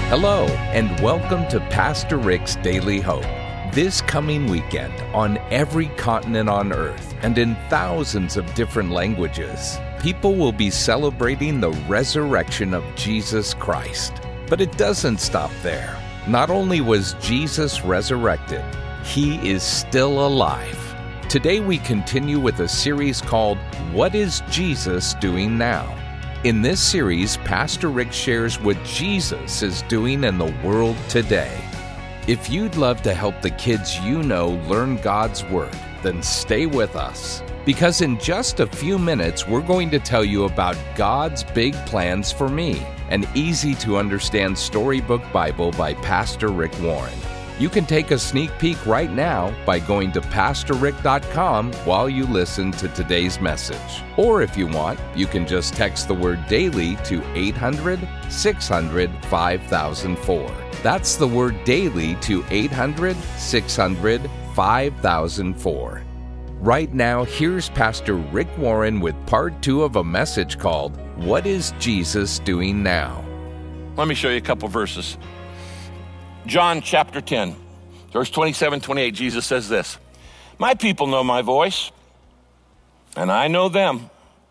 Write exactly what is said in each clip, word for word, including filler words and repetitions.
Hello, and welcome to Pastor Rick's Daily Hope. This coming weekend, on every continent on earth and in thousands of different languages, people will be celebrating the resurrection of Jesus Christ. But it doesn't stop there. Not only was Jesus resurrected, he is still alive. Today we continue with a series called, What is Jesus Doing Now? In this series, Pastor Rick shares what Jesus is doing in the world today. If you'd love to help the kids you know learn God's Word, then stay with us. Because in just a few minutes, we're going to tell you about God's big plans for me, an easy-to-understand storybook Bible by Pastor Rick Warren. You can take a sneak peek right now by going to pastor rick dot com while you listen to today's message. Or if you want, you can just text the word daily to eight hundred, six hundred, five thousand four. That's the word daily to eight hundred, six hundred, five thousand four. Right now, here's Pastor Rick Warren with part two of a message called, What is Jesus Doing Now? Let me show you a couple verses. John chapter ten, verse twenty-seven, twenty-eight, Jesus says this, My people know my voice, and I know them,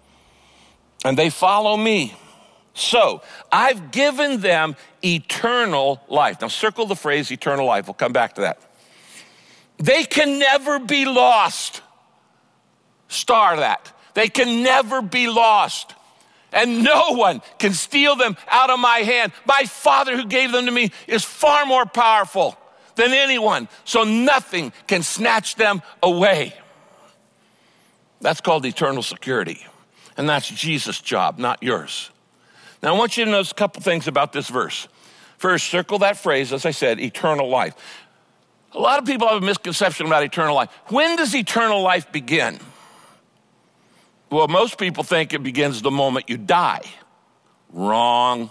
and they follow me. So I've given them eternal life. Now circle the phrase eternal life. We'll come back to that. They can never be lost. Star that. They can never be lost. And no one can steal them out of my hand. My Father who gave them to me is far more powerful than anyone, so nothing can snatch them away. That's called eternal security, and that's Jesus' job, not yours. Now, I want you to notice a couple things about this verse. First, circle that phrase, as I said, eternal life. A lot of people have a misconception about eternal life. When does eternal life begin? Well, most people think it begins the moment you die. Wrong.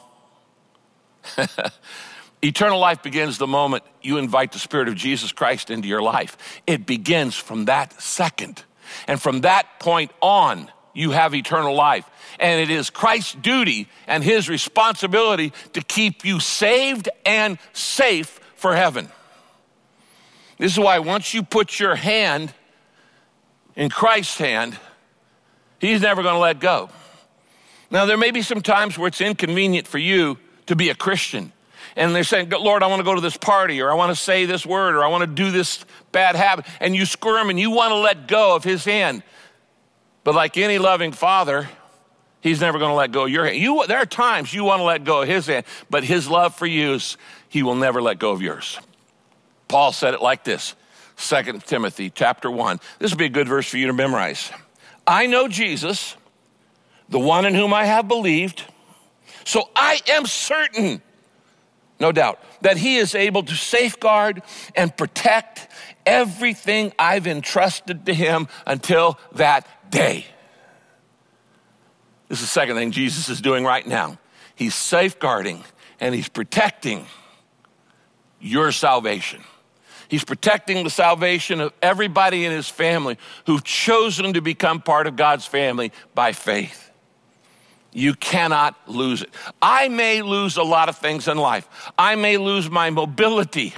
Eternal life begins the moment you invite the Spirit of Jesus Christ into your life. It begins from that second. And from that point on, you have eternal life. And it is Christ's duty and his responsibility to keep you saved and safe for heaven. This is why once you put your hand in Christ's hand, he's never going to let go. Now, there may be some times where it's inconvenient for you to be a Christian. And they're saying, Lord, I want to go to this party, or I want to say this word, or I want to do this bad habit. And you squirm and you want to let go of his hand. But like any loving father, he's never going to let go of your hand. You, there are times you want to let go of his hand, but his love for you is he will never let go of yours. Paul said it like this, Second Timothy chapter one. This would be a good verse for you to memorize. I know Jesus, the one in whom I have believed, so I am certain, no doubt, that he is able to safeguard and protect everything I've entrusted to him until that day. This is the second thing Jesus is doing right now. He's safeguarding and he's protecting your salvation. He's protecting the salvation of everybody in his family who've chosen to become part of God's family by faith. You cannot lose it. I may lose a lot of things in life. I may lose my mobility.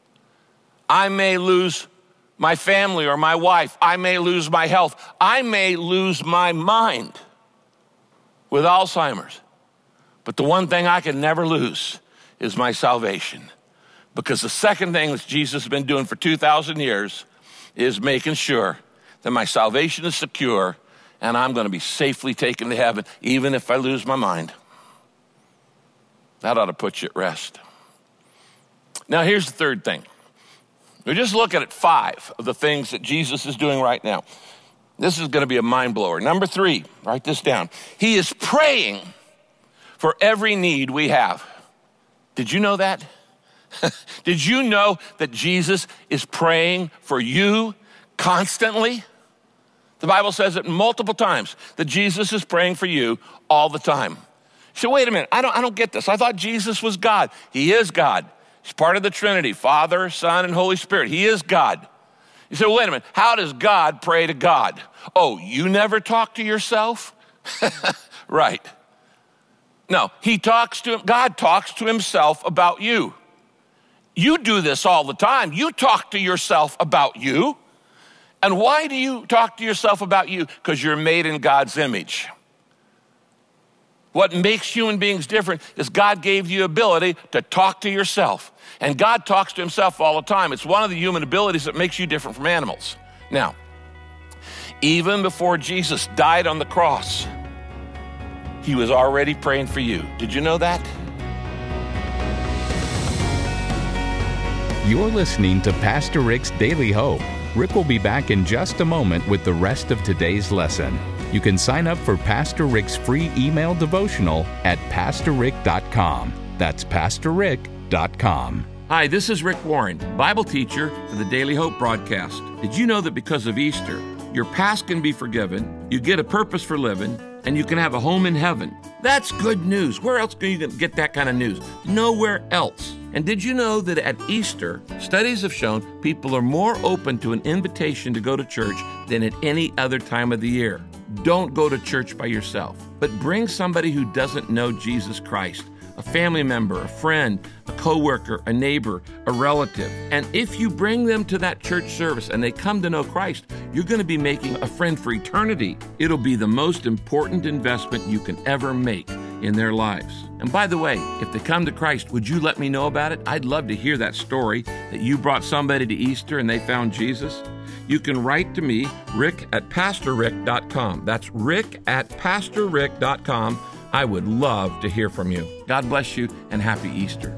I may lose my family or my wife. I may lose my health. I may lose my mind with Alzheimer's. But the one thing I can never lose is my salvation. Because the second thing that Jesus has been doing for two thousand years is making sure that my salvation is secure and I'm going to be safely taken to heaven, even if I lose my mind. That ought to put you at rest. Now, here's the third thing. We're just looking at five of the things that Jesus is doing right now. This is going to be a mind blower. Number three, write this down. He is praying for every need we have. Did you know that? Did you know that Jesus is praying for you constantly? The Bible says it multiple times that Jesus is praying for you all the time. So wait a minute, I don't, I don't get this. I thought Jesus was God. He is God. He's part of the Trinity, Father, Son, and Holy Spirit. He is God. You say, well, wait a minute, how does God pray to God? Oh, you never talk to yourself? Right. No, he talks to, God talks to himself about you. You do this all the time. You talk to yourself about you. And why do you talk to yourself about you? Because you're made in God's image. What makes human beings different is God gave you ability to talk to yourself. And God talks to himself all the time. It's one of the human abilities that makes you different from animals. Now, even before Jesus died on the cross, he was already praying for you. Did you know that? You're listening to Pastor Rick's Daily Hope. Rick will be back in just a moment with the rest of today's lesson. You can sign up for Pastor Rick's free email devotional at pastor rick dot com. That's pastor rick dot com. Hi, this is Rick Warren, Bible teacher for the Daily Hope broadcast. Did you know that because of Easter, your past can be forgiven, you get a purpose for living, and you can have a home in heaven? That's good news. Where else can you get that kind of news? Nowhere else. And did you know that at Easter, studies have shown people are more open to an invitation to go to church than at any other time of the year? Don't go to church by yourself, but bring somebody who doesn't know Jesus Christ, a family member, a friend, a coworker, a neighbor, a relative. And if you bring them to that church service and they come to know Christ, you're going to be making a friend for eternity. It'll be the most important investment you can ever make in their lives. And by the way, if they come to Christ, would you let me know about it? I'd love to hear that story that you brought somebody to Easter and they found Jesus. You can write to me, rick at pastor rick dot com. That's rick at pastor rick dot com. I would love to hear from you. God bless you and happy Easter.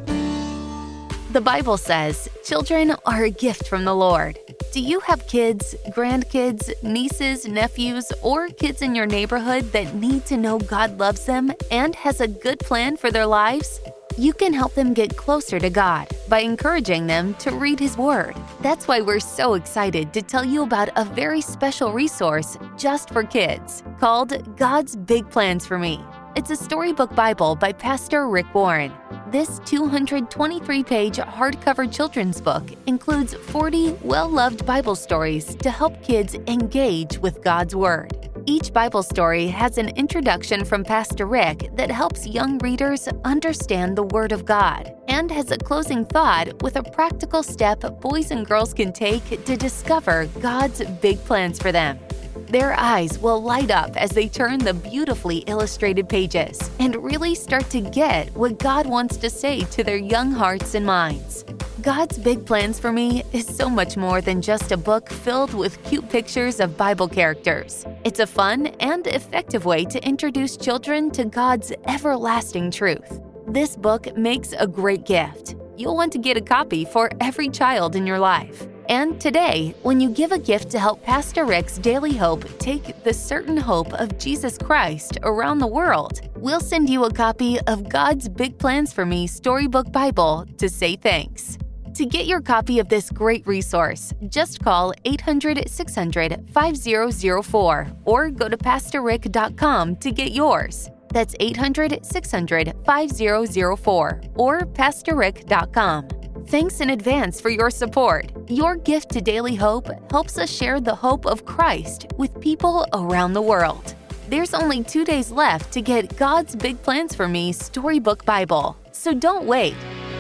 The Bible says children are a gift from the Lord. Do you have kids, grandkids, nieces, nephews, or kids in your neighborhood that need to know God loves them and has a good plan for their lives? You can help them get closer to God by encouraging them to read His Word. That's why we're so excited to tell you about a very special resource just for kids called God's Big Plans for Me. It's a storybook Bible by Pastor Rick Warren. This two hundred twenty-three page hardcover children's book includes forty well-loved Bible stories to help kids engage with God's Word. Each Bible story has an introduction from Pastor Rick that helps young readers understand the Word of God and has a closing thought with a practical step boys and girls can take to discover God's big plans for them. Their eyes will light up as they turn the beautifully illustrated pages and really start to get what God wants to say to their young hearts and minds. God's Big Plans for Me is so much more than just a book filled with cute pictures of Bible characters. It's a fun and effective way to introduce children to God's everlasting truth. This book makes a great gift. You'll want to get a copy for every child in your life. And today, when you give a gift to help Pastor Rick's Daily Hope take the certain hope of Jesus Christ around the world, we'll send you a copy of God's Big Plans for Me Storybook Bible to say thanks. To get your copy of this great resource, just call eight hundred, six hundred, five zero zero four or go to pastor rick dot com to get yours. That's eight hundred, six hundred, five zero zero four or pastor rick dot com. Thanks in advance for your support. Your gift to Daily Hope helps us share the hope of Christ with people around the world. There's only two days left to get God's Big Plans for Me Storybook Bible, so don't wait.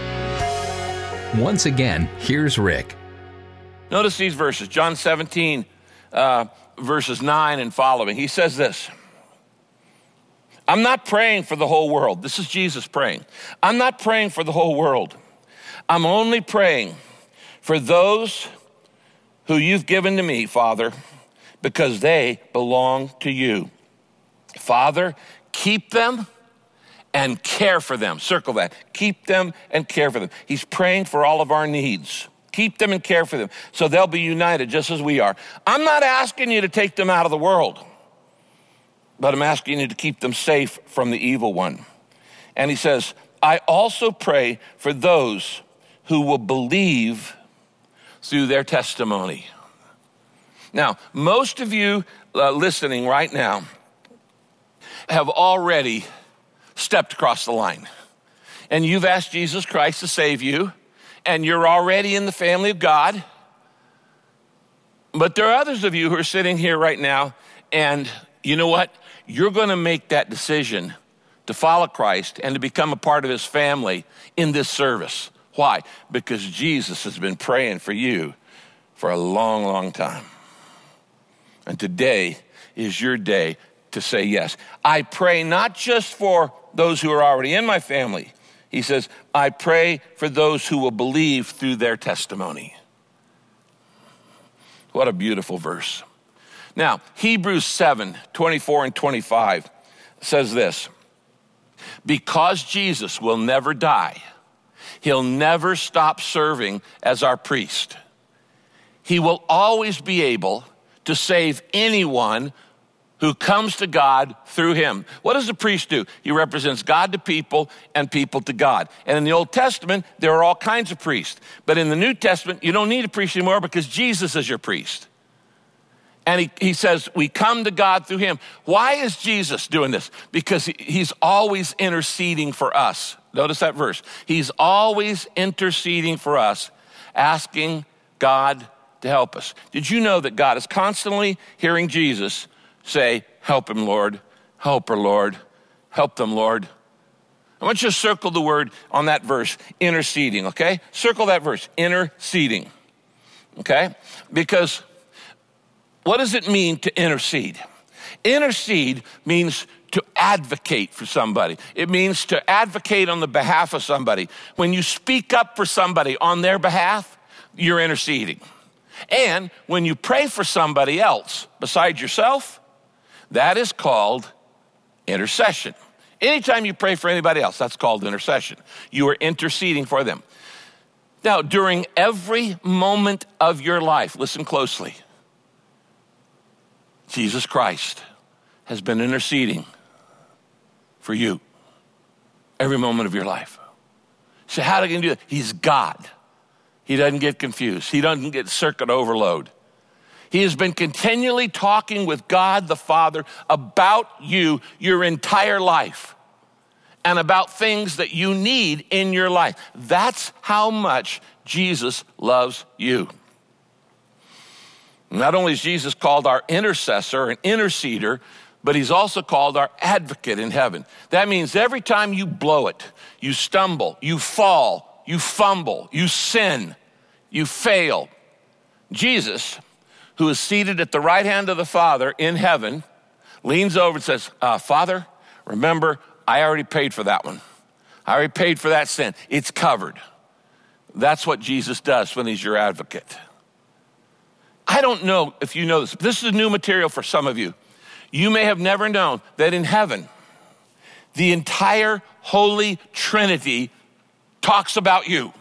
Once again, here's Rick. Notice these verses, John seventeen, uh, verses nine and following. He says this, I'm not praying for the whole world. This is Jesus praying. I'm not praying for the whole world. I'm only praying for those who you've given to me, Father, because they belong to you. Father, keep them and care for them. Circle that. Keep them and care for them. He's praying for all of our needs. Keep them and care for them so they'll be united just as we are. I'm not asking you to take them out of the world, but I'm asking you to keep them safe from the evil one. And he says, I also pray for those who will believe through their testimony. Now, most of you uh, listening right now have already stepped across the line. And you've asked Jesus Christ to save you, and you're already in the family of God. But there are others of you who are sitting here right now, and you know what? You're going to make that decision to follow Christ and to become a part of his family in this service. Why? Because Jesus has been praying for you for a long, long time. And today is your day to say yes. I pray not just for those who are already in my family. He says, I pray for those who will believe through their testimony. What a beautiful verse. Now, Hebrews seven, twenty-four and twenty-five says this, because Jesus will never die, he'll never stop serving as our priest. He will always be able to save anyone who comes to God through him. What does the priest do? He represents God to people and people to God. And in the Old Testament, there are all kinds of priests. But in the New Testament, you don't need a priest anymore because Jesus is your priest. And he, he says, we come to God through him. Why is Jesus doing this? Because he, he's always interceding for us. Notice that verse. He's always interceding for us, asking God to help us. Did you know that God is constantly hearing Jesus say, help him, Lord, help her, Lord, help them, Lord? I want you to circle the word on that verse, interceding, okay? Circle that verse, interceding, okay? Because what does it mean to intercede? Intercede means to advocate for somebody. It means to advocate on the behalf of somebody. When you speak up for somebody on their behalf, you're interceding. And when you pray for somebody else besides yourself, that is called intercession. Anytime you pray for anybody else, that's called intercession. You are interceding for them. Now, during every moment of your life, listen closely, Jesus Christ has been interceding for you every moment of your life. So how do you do that? He's God. He doesn't get confused. He doesn't get circuit overload. He has been continually talking with God the Father about you your entire life and about things that you need in your life. That's how much Jesus loves you. Not only is Jesus called our intercessor and interceder, but he's also called our advocate in heaven. That means every time you blow it, you stumble, you fall, you fumble, you sin, you fail, Jesus, who is seated at the right hand of the Father in heaven, leans over and says, uh, Father, remember, I already paid for that one. I already paid for that sin. It's covered. That's what Jesus does when he's your advocate. I don't know if you know this. This is new material for some of you. You may have never known that in heaven, the entire Holy Trinity talks about you.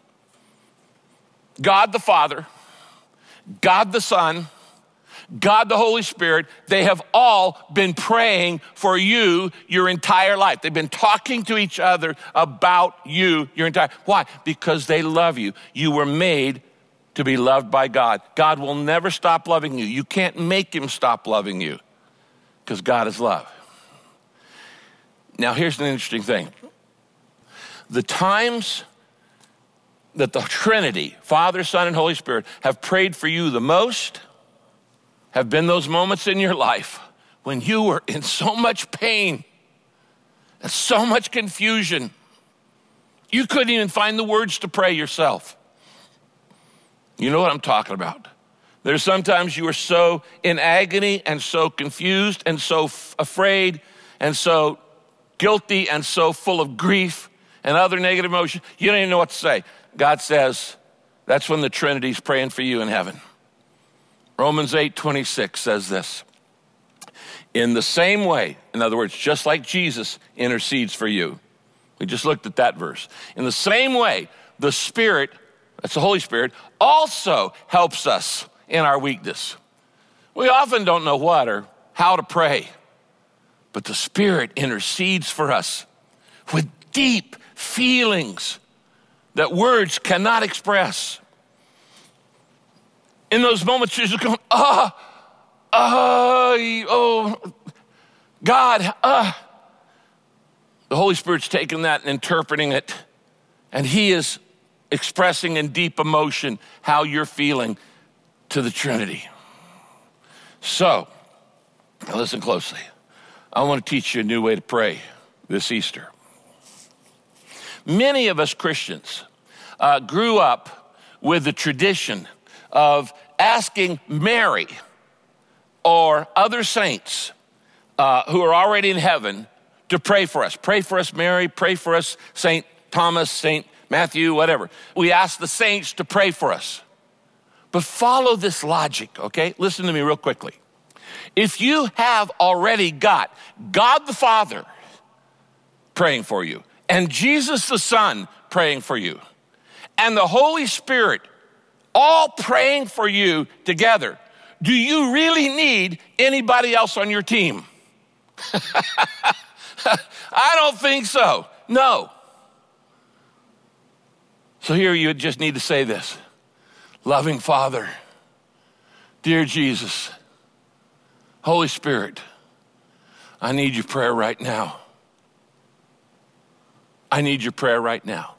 God the Father, God the Son, God the Holy Spirit, they have all been praying for you your entire life. They've been talking to each other about you your entire, why? Because they love you. You were made to be loved by God. God will never stop loving you. You can't make him stop loving you because God is love. Now here's an interesting thing. The times that the Trinity, Father, Son, and Holy Spirit, have prayed for you the most have been those moments in your life when you were in so much pain and so much confusion. You couldn't even find the words to pray yourself. You know what I'm talking about. There's sometimes you are so in agony and so confused and so f- afraid and so guilty and so full of grief and other negative emotions, you don't even know what to say. God says, that's when the Trinity's praying for you in heaven. Romans eight twenty-six says this. In the same way, in other words, just like Jesus intercedes for you. We just looked at that verse. In the same way, the Spirit, that's the Holy Spirit, also helps us in our weakness. We often don't know what or how to pray, but the Spirit intercedes for us with deep feelings that words cannot express. In those moments, you're just going, ah, ah, oh, God, ah. The Holy Spirit's taking that and interpreting it, and he is expressing in deep emotion how you're feeling to the Trinity. So, now listen closely. I want to teach you a new way to pray this Easter. Many of us Christians uh, grew up with the tradition of asking Mary or other saints uh, who are already in heaven to pray for us. Pray for us, Mary. Pray for us, Saint Thomas, Saint Matthew, whatever. We ask the saints to pray for us. But follow this logic, okay? Listen to me real quickly. If you have already got God the Father praying for you, and Jesus the Son praying for you, and the Holy Spirit all praying for you together, do you really need anybody else on your team? I don't think so. No. So here you just need to say this. Loving Father, dear Jesus, Holy Spirit, I need your prayer right now. I need your prayer right now.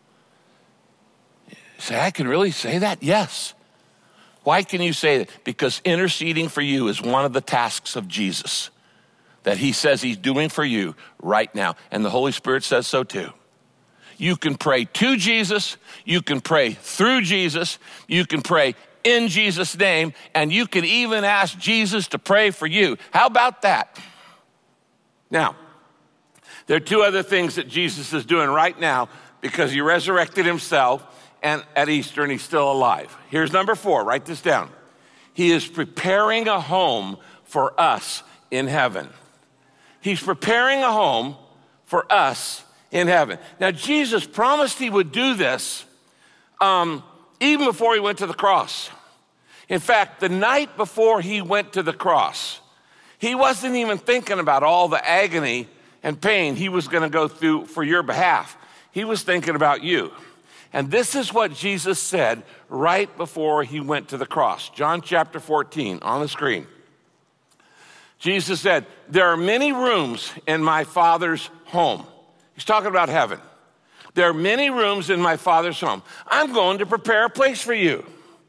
Say, I can really say that? Yes. Why can you say that? Because interceding for you is one of the tasks of Jesus that he says he's doing for you right now. And the Holy Spirit says so too. You can pray to Jesus, you can pray through Jesus, you can pray in Jesus' name, and you can even ask Jesus to pray for you. How about that? Now, there are two other things that Jesus is doing right now because he resurrected himself and at Easter and he's still alive. Here's number four, write this down. He is preparing a home for us in heaven. He's preparing a home for us in heaven. Now, Jesus promised he would do this um, even before he went to the cross. In fact, the night before he went to the cross, he wasn't even thinking about all the agony and pain he was going to go through for your behalf. He was thinking about you. And this is what Jesus said right before he went to the cross. John chapter fourteen on the screen. Jesus said, there are many rooms in my Father's home. He's talking about heaven. There are many rooms in my Father's home. I'm going to prepare a place for you.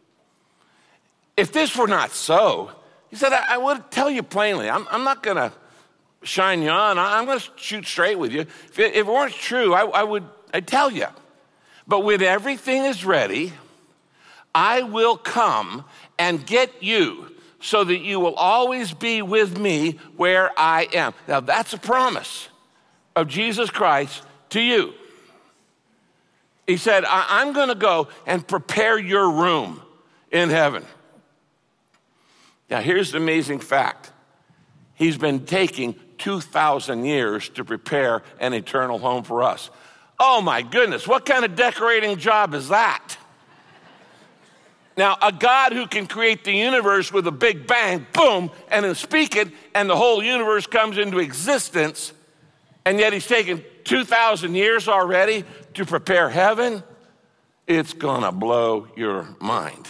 If this were not so, he said, I, I would tell you plainly. I'm, I'm not going to shine you on. I'm going to shoot straight with you. If it, if it weren't true, I, I would I'd tell you. But when everything is ready, I will come and get you so that you will always be with me where I am. Now, that's a promise of Jesus Christ to you. He said, I- I'm going to go and prepare your room in heaven. Now, here's the amazing fact. He's been taking two thousand years to prepare an eternal home for us. Oh my goodness, what kind of decorating job is that? Now, a God who can create the universe with a big bang, boom, and then speak it, and the whole universe comes into existence, and yet he's taken two thousand years already to prepare heaven, it's gonna blow your mind.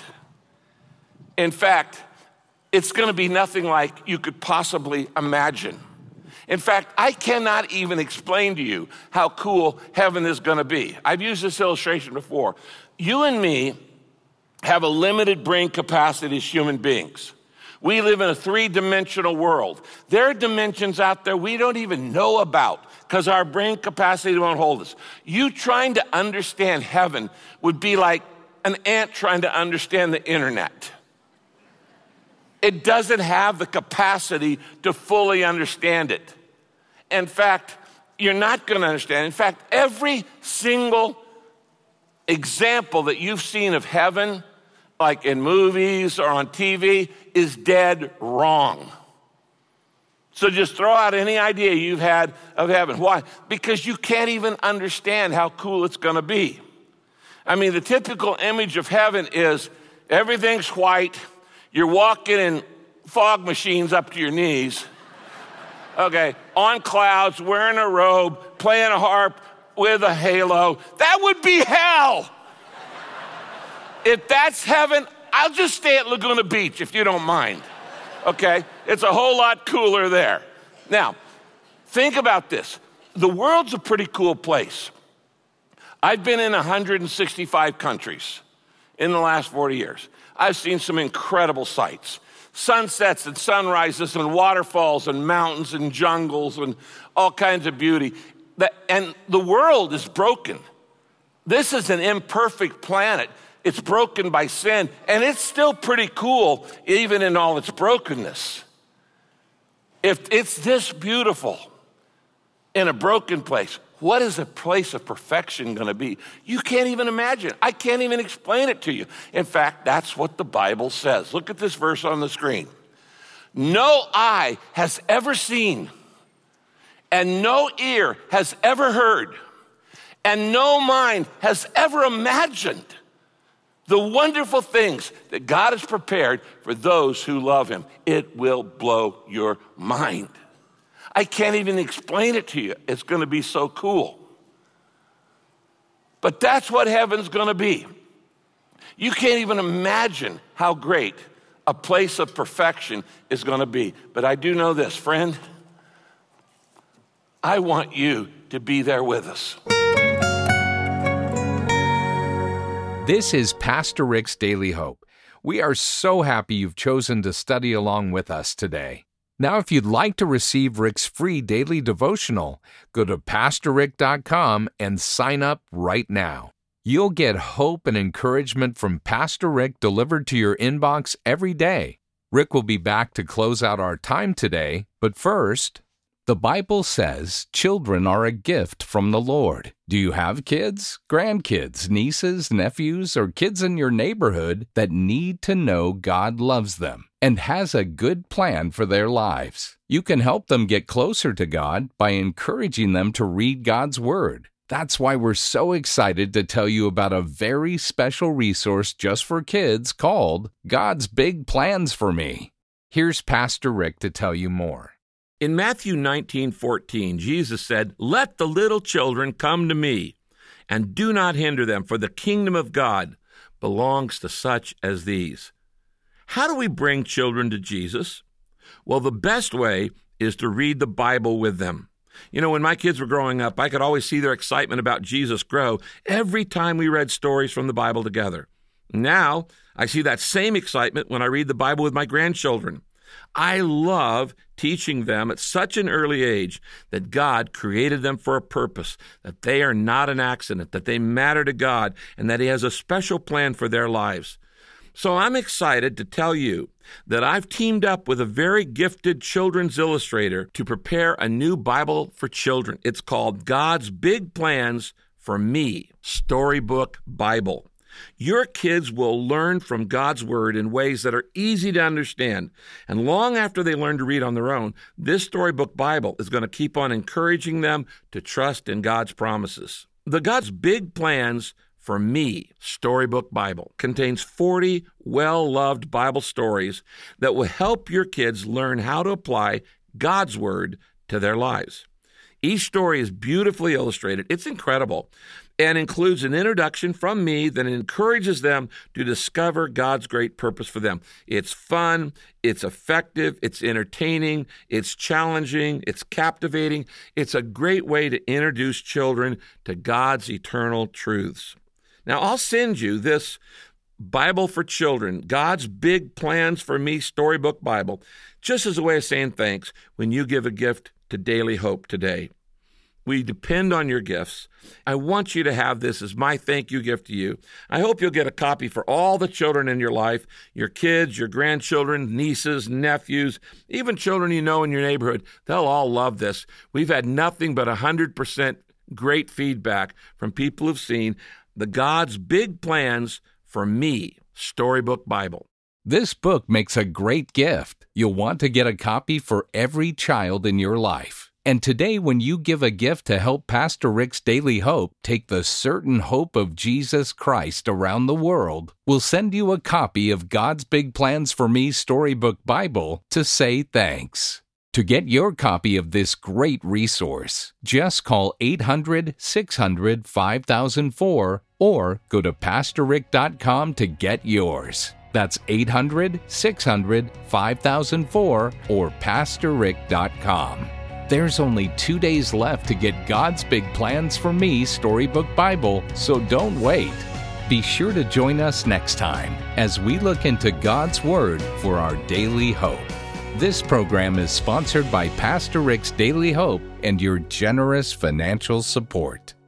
In fact, it's gonna be nothing like you could possibly imagine. In fact, I cannot even explain to you how cool heaven is gonna be. I've used this illustration before. You and me have a limited brain capacity as human beings. We live in a three-dimensional world. There are dimensions out there we don't even know about because our brain capacity won't hold us. You trying to understand heaven would be like an ant trying to understand the internet. It doesn't have the capacity to fully understand it. In fact, you're not going to understand. In fact, every single example that you've seen of heaven, like in movies or on T V, is dead wrong. So just throw out any idea you've had of heaven. Why? Because you can't even understand how cool it's going to be. I mean, the typical image of heaven is everything's white, you're walking in fog machines up to your knees, okay, on clouds, wearing a robe, playing a harp with a halo. That would be hell. If that's heaven, I'll just stay at Laguna Beach if you don't mind, okay? It's a whole lot cooler there. Now, think about this. The world's a pretty cool place. I've been in one hundred sixty-five countries in the last forty years. I've seen some incredible sights. sunsets and sunrises and waterfalls and mountains and jungles and all kinds of beauty. And the world is broken. This is an imperfect planet. It's broken by sin, and it's still pretty cool, even in all its brokenness. If it's this beautiful in a broken place, what is a place of perfection going to be? You can't even imagine. I can't even explain it to you. In fact, that's what the Bible says. Look at this verse on the screen. No eye has ever seen, and no ear has ever heard, and no mind has ever imagined the wonderful things that God has prepared for those who love him. It will blow your mind. I can't even explain it to you. It's going to be so cool. But that's what heaven's going to be. You can't even imagine how great a place of perfection is going to be. But I do know this, friend. I want you to be there with us. This is Pastor Rick's Daily Hope. We are so happy you've chosen to study along with us today. Now, if you'd like to receive Rick's free daily devotional, go to pastor rick dot com and sign up right now. You'll get hope and encouragement from Pastor Rick delivered to your inbox every day. Rick will be back to close out our time today, but first, the Bible says children are a gift from the Lord. Do you have kids, grandkids, nieces, nephews, or kids in your neighborhood that need to know God loves them and has a good plan for their lives? You can help them get closer to God by encouraging them to read God's Word. That's why we're so excited to tell you about a very special resource just for kids called God's Big Plans for Me. Here's Pastor Rick to tell you more. In Matthew nineteen fourteen, Jesus said, "Let the little children come to me, and do not hinder them, for the kingdom of God belongs to such as these." How do we bring children to Jesus? Well, the best way is to read the Bible with them. You know, when my kids were growing up, I could always see their excitement about Jesus grow every time we read stories from the Bible together. Now, I see that same excitement when I read the Bible with my grandchildren. I love teaching them at such an early age that God created them for a purpose, that they are not an accident, that they matter to God, and that He has a special plan for their lives. So I'm excited to tell you that I've teamed up with a very gifted children's illustrator to prepare a new Bible for children. It's called God's Big Plans for Me, Storybook Bible. Your kids will learn from God's Word in ways that are easy to understand. And long after they learn to read on their own, this storybook Bible is going to keep on encouraging them to trust in God's promises. The God's Big Plans for Me Storybook Bible contains forty well-loved Bible stories that will help your kids learn how to apply God's Word to their lives. Each story is beautifully illustrated. It's incredible, and includes an introduction from me that encourages them to discover God's great purpose for them. It's fun, it's effective, it's entertaining, it's challenging, it's captivating. It's a great way to introduce children to God's eternal truths. Now, I'll send you this Bible for Children, God's Big Plans for Me Storybook Bible, just as a way of saying thanks when you give a gift to Daily Hope today. We depend on your gifts. I want you to have this as my thank you gift to you. I hope you'll get a copy for all the children in your life, your kids, your grandchildren, nieces, nephews, even children you know in your neighborhood. They'll all love this. We've had nothing but one hundred percent great feedback from people who've seen the God's Big Plans for Me Storybook Bible. This book makes a great gift. You'll want to get a copy for every child in your life. And today, when you give a gift to help Pastor Rick's Daily Hope take the certain hope of Jesus Christ around the world, we'll send you a copy of God's Big Plans for Me Storybook Bible to say thanks. To get your copy of this great resource, just call eight hundred, six hundred, five thousand four or go to pastor rick dot com to get yours. That's eight hundred, six hundred, five thousand four or pastor rick dot com. There's only two days left to get God's Big Plans for Me Storybook Bible, so don't wait. Be sure to join us next time as we look into God's Word for our daily hope. This program is sponsored by Pastor Rick's Daily Hope and your generous financial support.